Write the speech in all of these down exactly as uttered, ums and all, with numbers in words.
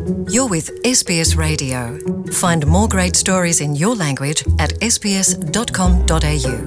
You're with เอส บี เอส Radio. Find more great stories in your language atเอส บี เอส ดอท คอม ดอท เอ ยู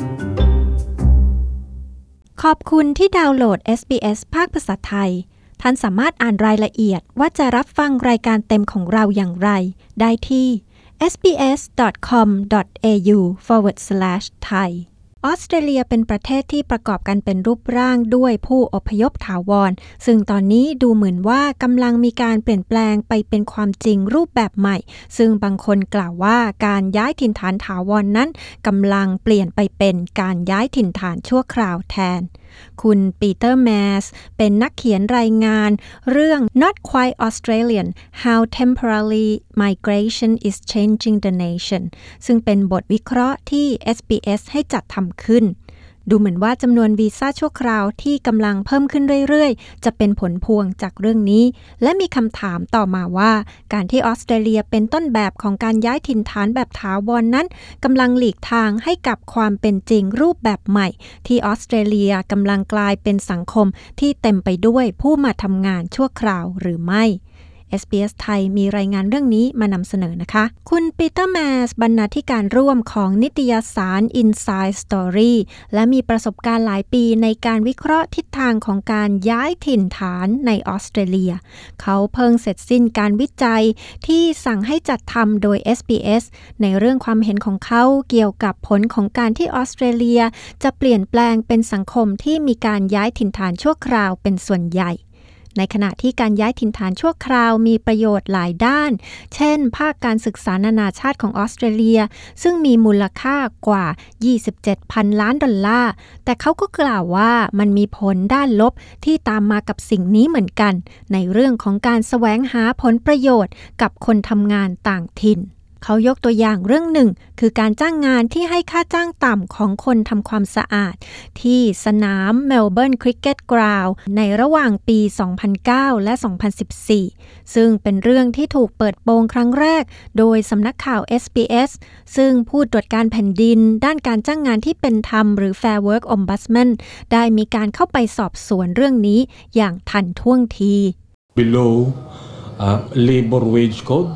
ขอบคุณที่ดาวน์โหลด เอส บี เอส ภาคภาษาไทยท่านสามารถอ่านรายละเอียดว่าจะรับฟังรายการเต็มของเราอย่างไรได้ที่ เอส บี เอส ดอท คอม ดอท เอ ยู สแลช สแลช ไทยออสเตรเลียเป็นประเทศที่ประกอบกันเป็นรูปร่างด้วยผู้อพยพถาวรซึ่งตอนนี้ดูเหมือนว่ากำลังมีการเปลี่ยนแปลงไปเป็นความจริงรูปแบบใหม่ซึ่งบางคนกล่าวว่าการย้ายถิ่นฐานถาวร นั้นกำลังเปลี่ยนไปเป็นการย้ายถิ่นฐานชั่วคราวแทนคุณปีเตอร์แมสเป็นนักเขียนรายงานเรื่อง Not Quite Australian: How Temporary Migration is Changing the Nation ซึ่งเป็นบทวิเคราะห์ที่ เอส บี เอส ให้จัดทำขึ้นดูเหมือนว่าจำนวนวีซ่าชั่วคราวที่กำลังเพิ่มขึ้นเรื่อยๆจะเป็นผลพวงจากเรื่องนี้และมีคำถามต่อมาว่าการที่ออสเตรเลียเป็นต้นแบบของการย้ายถิ่นฐานแบบถาวร นั้นกำลังหลีกทางให้กับความเป็นจริงรูปแบบใหม่ที่ออสเตรเลียกำลังกลายเป็นสังคมที่เต็มไปด้วยผู้มาทำงานชั่วคราวหรือไม่เอส บี เอส ไทยมีรายงานเรื่องนี้มานำเสนอนะคะคุณปีเตอร์แมสบรรณาธิการร่วมของนิตยสาร Inside Story และมีประสบการณ์หลายปีในการวิเคราะห์ทิศทางของการย้ายถิ่นฐานในออสเตรเลียเขาเพิ่งเสร็จสิ้นการวิจัยที่สั่งให้จัดทำโดย เอส บี เอส ในเรื่องความเห็นของเขาเกี่ยวกับผลของการที่ออสเตรเลียจะเปลี่ยนแปลงเป็นสังคมที่มีการย้ายถิ่นฐานชั่วคราวเป็นส่วนใหญ่ในขณะที่การย้ายถิ่นฐานชั่วคราวมีประโยชน์หลายด้านเช่นภาคการศึกษานานาชาติของออสเตรเลียซึ่งมีมูลค่ากว่า ยี่สิบเจ็ดพัน ล้านดอลลาร์แต่เขาก็กล่าวว่ามันมีผลด้านลบที่ตามมากับสิ่งนี้เหมือนกันในเรื่องของการแสวงหาผลประโยชน์กับคนทำงานต่างถิ่นเขายกตัวอย่างเรื่องหนึ่งคือการจ้างงานที่ให้ค่าจ้างต่ำของคนทำความสะอาดที่สนามเมลเบิร์นคริกเก็ตกราวด์ในระหว่างปี สองพันเก้า และ สองพันสิบสี่ ซึ่งเป็นเรื่องที่ถูกเปิดโปงครั้งแรกโดยสำนักข่าว เอส บี เอส ซึ่งผู้ตรวจการแผ่นดินด้านการจ้างงานที่เป็นธรรมหรือ Fair Work Ombudsman ได้มีการเข้าไปสอบสวนเรื่องนี้อย่างทันท่วงที Below uh, labor wage code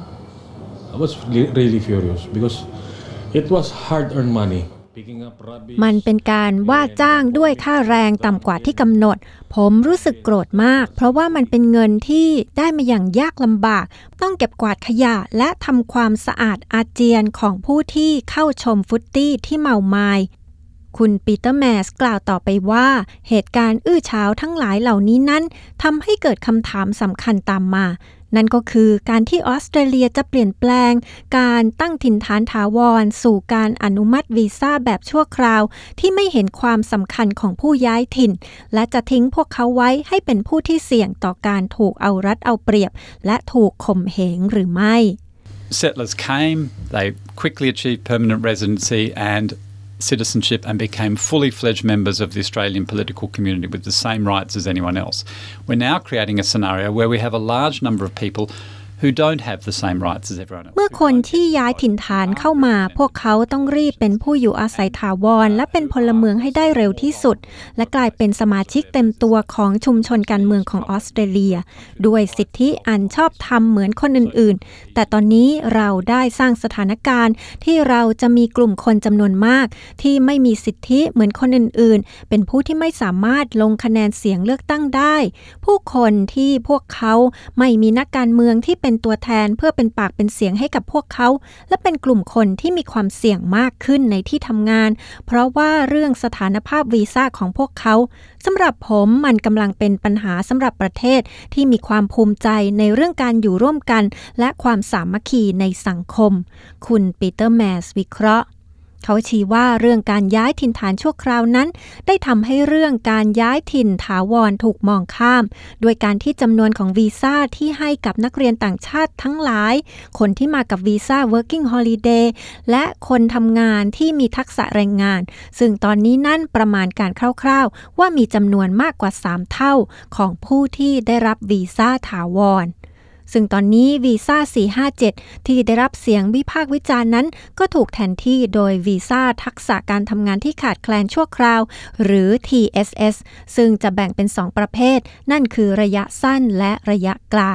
I was really furious because it was hard-earned money. มันเป็นการว่าจ้างด้วยค่าแรงต่ำกว่าที่กำหนดผมรู้สึกโกรธมากเพราะว่ามันเป็นเงินที่ได้มาอย่างยากลำบากต้องเก็บกวาดขยะและทำความสะอาดอาเจียนของผู้ที่เข้าชมฟุตตี้ที่เมามายคุณปีเตอร์แมสกล่าวต่อไปว่าเหตุการณ์อื้อฉาวทั้งหลายเหล่านี้นั้นทำให้เกิดคำถามสำคัญตามมานั่นก็คือการที่ออสเตรเลียจะเปลี่ยนแปลงการตั้งถิ่นฐานถาวรสู่การอนุมัติวีซ่าแบบชั่วคราวที่ไม่เห็นความสำคัญของผู้ย้ายถิ่นและจะทิ้งพวกเขาไว้ให้เป็นผู้ที่เสี่ยงต่อการถูกเอารัดเอาเปรียบและถูกข่มเหงหรือไม่ Settlers came, they quickly achieved permanent residency and citizenship and became fully fledged members of the Australian political community with the same rights as anyone else. We're now creating a scenario where we have a large number of people who don't have the same rights as everyone else. เมื่อคนที่ย้ายถิ่นฐานเข้ามาพวกเขาต้องรีบเป็นผู้อยู่อาศัยถาวรและเป็นพลเมืองให้ได้เร็วที่สุดและกลายเป็นสมาชิกเต็มตัวของชุมชนการเมืองของออสเตรเลียด้วยสิทธิอันชอบธรรมเหมือนคนอื่นๆแต่ตอนนี้เราได้สร้างสถานการณ์ที่เราจะมีกลุ่มคนจำนวนมากที่ไม่มีสิทธิเหมือนคนอื่นๆเป็นผู้ที่ไม่สามารถลงคะแนนเสียงเลือกตั้งได้ผู้คนที่พวกเขาไม่มีนักการเมืองที่เป็นตัวแทนเพื่อเป็นปากเป็นเสียงให้กับพวกเขาและเป็นกลุ่มคนที่มีความเสี่ยงมากขึ้นในที่ทำงานเพราะว่าเรื่องสถานภาพวีซ่าของพวกเขาสำหรับผมมันกำลังเป็นปัญหาสำหรับประเทศที่มีความภูมิใจในเรื่องการอยู่ร่วมกันและความสามัคคีในสังคมคุณปีเตอร์แมสวิเคราะห์เขาชี้ว่าเรื่องการย้ายถิ่นฐานชั่วคราวนั้นได้ทำให้เรื่องการย้ายถิ่นถาวรถูกมองข้ามโดยการที่จำนวนของวีซ่าที่ให้กับนักเรียนต่างชาติทั้งหลายคนที่มากับวีซ่า working holiday และคนทำงานที่มีทักษะแรงงานซึ่งตอนนี้นั่นประมาณการคร่าวๆว่ามีจำนวนมากกว่าสามเท่าของผู้ที่ได้รับวีซ่าถาวรซึ่งตอนนี้วีซ่าสี่ห้าเจ็ดที่ได้รับเสียงวิพากษ์วิจารณ์นั้นก็ถูกแทนที่โดยวีซ่าทักษะการทำงานที่ขาดแคลนชั่วคราวหรือ ที เอส เอส ซึ่งจะแบ่งเป็นสองประเภทนั่นคือระยะสั้นและระยะกลาง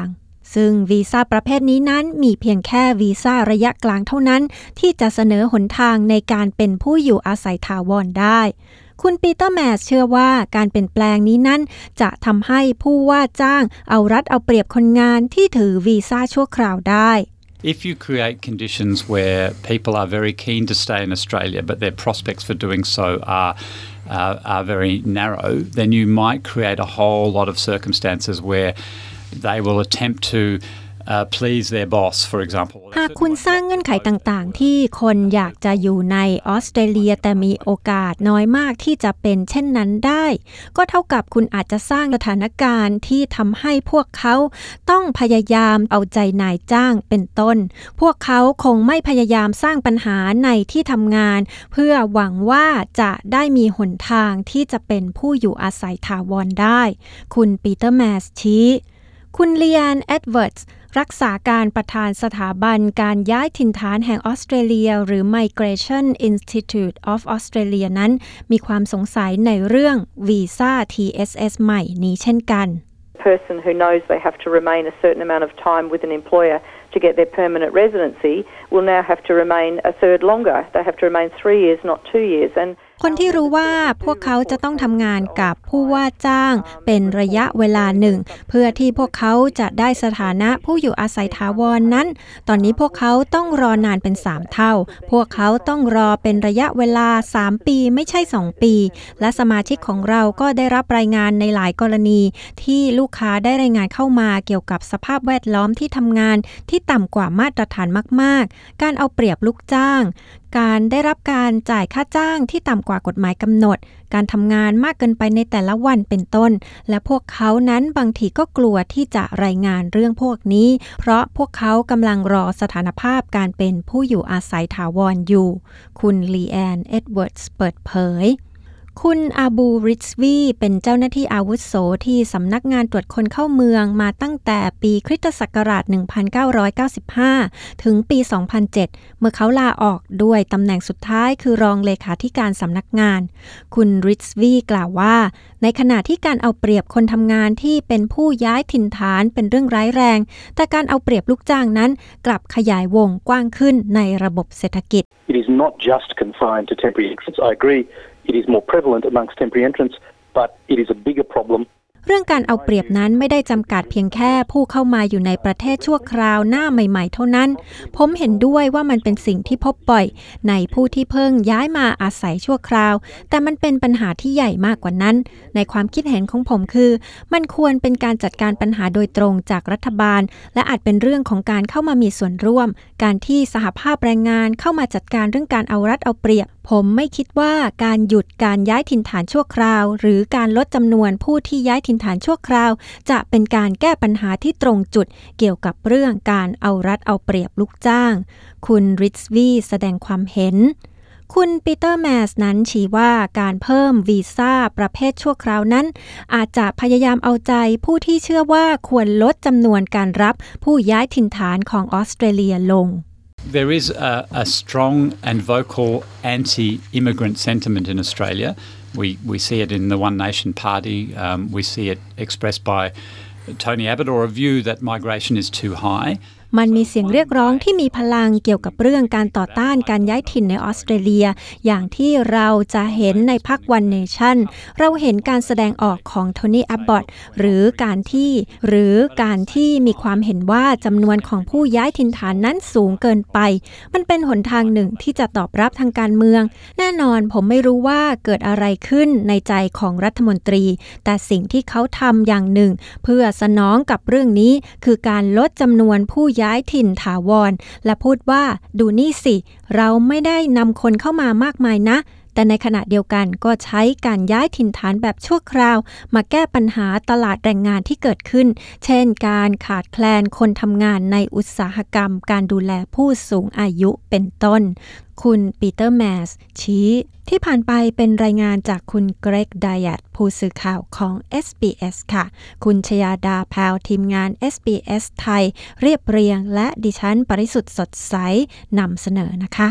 ซึ่งวีซ่าประเภทนี้นั้นมีเพียงแค่วีซ่าระยะกลางเท่านั้นที่จะเสนอหนทางในการเป็นผู้อยู่อาศัยถาวรได้คุณปีเตอร์แมสเชื่อว่าการเปลี่ยนแปลงนี้นั้นจะทำให้ผู้ว่าจ้างเอารัดเอาเปรียบคนงานที่ถือวีซ่าชั่วคราวได้ If you create conditions where people are very keen to stay in Australia but their prospects for doing so are uh, are very narrow, then you might create a whole lot of circumstances where they will attempt to Uh, please their boss, for example. หากคุณสร้างเงื่อนไขต่างๆที่คนอยากจะอยู่ในออสเตรเลียแต่มีโอกาสน้อยมากที่จะเป็นเช่นนั้นได้ก็เท่ากับคุณอาจจะสร้างสถานการณ์ที่ทำให้พวกเขาต้องพยายามเอาใจนายจ้างเป็นต้นพวกเขาคงไม่พยายามสร้างปัญหาในที่ทำงานเพื่อหวังว่าจะได้มีหนทางที่จะเป็นผู้อยู่อาศัยถาวรได้คุณปีเตอร์แมสชี้คุณเลียนเอ็ดเวิร์ดส์รักษาการประธานสถาบันการย้ายถิ่นฐานแห่งออสเตรเลียหรือ Migration Institute of Australia นั้นมีความสงสัยในเรื่องวีซ่า ที เอส เอส ใหม่นี้เช่นกัน person who knows they have to remain a certain amount of time with an employer to get their permanent residency will now have to remain a third longer. They have to remain three years, not two years. And คนที่รู้ว่าพวกเขาจะต้องทำงานกับผู้ว่าจ้างเป็นระยะเวลาหนึ่งเพื่อที่พวกเขาจะได้สถานะผู้อยู่อาศัยถาวรนั้นตอนนี้พวกเขาต้องรอนานเป็นสามเท่าพวกเขาต้องรอเป็นระยะเวลาสามปีไม่ใช่สองปีและสมาชิกของเราก็ได้รับรายงานในหลายกรณีที่ลูกค้าได้รายงานเข้ามาเกี่ยวกับสภาพแวดล้อมที่ทำงานที่ต่ำกว่ามาตรฐานมากๆการเอาเปรียบลูกจ้างการได้รับการจ่ายค่าจ้างที่ต่ำกว่ากฎหมายกำหนดการทำงานมากเกินไปในแต่ละวันเป็นต้นและพวกเขานั้นบางทีก็กลัวที่จะรายงานเรื่องพวกนี้เพราะพวกเขากำลังรอสถานภาพการเป็นผู้อยู่อาศัยถาวรอยู่คุณลีแอนเอ็ดเวิร์ดส์เปิดเผยคุณอาบูริชวีเป็นเจ้าหน้าที่อาวุโสที่สำนักงานตรวจคนเข้าเมืองมาตั้งแต่ปีคริสตศักราชหนึ่งพันเก้าร้อยเก้าสิบห้าถึงปีสองพันเจ็ดเมื่อเขาลาออกด้วยตำแหน่งสุดท้ายคือรองเลขาธิการสำนักงานคุณริชวีกล่าวว่าในขณะที่การเอาเปรียบคนทำงานที่เป็นผู้ย้ายถิ่นฐานเป็นเรื่องร้ายแรงแต่การเอาเปรียบลูกจ้างนั้นกลับขยายวงกว้างขึ้นในระบบเศรษฐกิจ It is not just confined to temporary exits. I agree.It is more prevalent amongst temporary entrants, but it is a bigger problem. เรื่องการเอาเปรียบนั้นไม่ได้จำกัดเพียงแค่ผู้เข้ามาอยู่ในประเทศชั่วคราวหน้าใหม่ๆเท่านั้นผมเห็นด้วยว่ามันเป็นสิ่งที่พบบ่อยในผู้ที่เพิ่งย้ายมาอาศัยชั่วคราวแต่มันเป็นปัญหาที่ใหญ่มากกว่านั้นในความคิดเห็นของผมคือมันควรเป็นการจัดการปัญหาโดยตรงจากรัฐบาลและอาจเป็นเรื่องของการเข้ามามีส่วนร่วมการที่สหภาพแรงงานเข้ามาจัดการเรื่องการเอารัดเอาเปรียบผมไม่คิดว่าการหยุดการย้ายถิ่นฐานชั่วคราวหรือการลดจำนวนผู้ที่ย้ายถิ่นฐานชั่วคราวจะเป็นการแก้ปัญหาที่ตรงจุดเกี่ยวกับเรื่องการเอารัดเอาเปรียบลูกจ้างคุณริชวีแสดงความเห็นคุณปีเตอร์แมสนั้นชี้ว่าการเพิ่มวีซ่าประเภทชั่วคราวนั้นอาจจะพยายามเอาใจผู้ที่เชื่อว่าควรลดจำนวนการรับผู้ย้ายถิ่นฐานของออสเตรเลียลง There is a, a strong and vocal anti-immigrant sentiment in Australia. We we see it in the One Nation Party. Um, we see it expressed by Tony Abbott, or a view that migration is too high. มันมีเสียงเรียกร้องที่มีพลังเกี่ยวกับเรื่องการต่อต้านการย้ายถิ่นในออสเตรเลียอย่างที่เราจะเห็นในพรรค One Nation เราเห็นการแสดงออกของโทนี่ แอบบ็อตหรือการที่หรือการที่มีความเห็นว่าจำนวนของผู้ย้ายถิ่นฐานนั้นสูงเกินไปมันเป็นหนทางหนึ่งที่จะตอบรับทางการเมืองแน่นอนผมไม่รู้ว่าเกิดอะไรขึ้นในใจของรัฐมนตรีแต่สิ่งที่เขาทำอย่างหนึ่งเพื่อสนองกับเรื่องนี้คือการลดจำนวนผู้ย้ายถิ่นถาวรและพูดว่าดูนี่สิเราไม่ได้นำคนเข้ามามากมายนะแต่ในขณะเดียวกันก็ใช้การย้ายถิ่นฐานแบบชั่วคราวมาแก้ปัญหาตลาดแรงงานที่เกิดขึ้นเช่นการขาดแคลนคนทำงานในอุตสาหกรรมการดูแลผู้สูงอายุเป็นต้นคุณปีเตอร์แมสชี้ที่ผ่านไปเป็นรายงานจากคุณเกรกไดยัตผู้สื่อข่าวของ เอส บี เอส ค่ะคุณชยาดาแพรวทีมงาน เอส บี เอส ไทยเรียบเรียงและดิฉันปริสุทธิ์สดใสนำเสนอนะคะ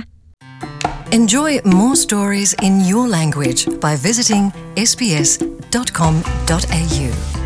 Enjoy more stories in your language by visiting s b s dot com dot a u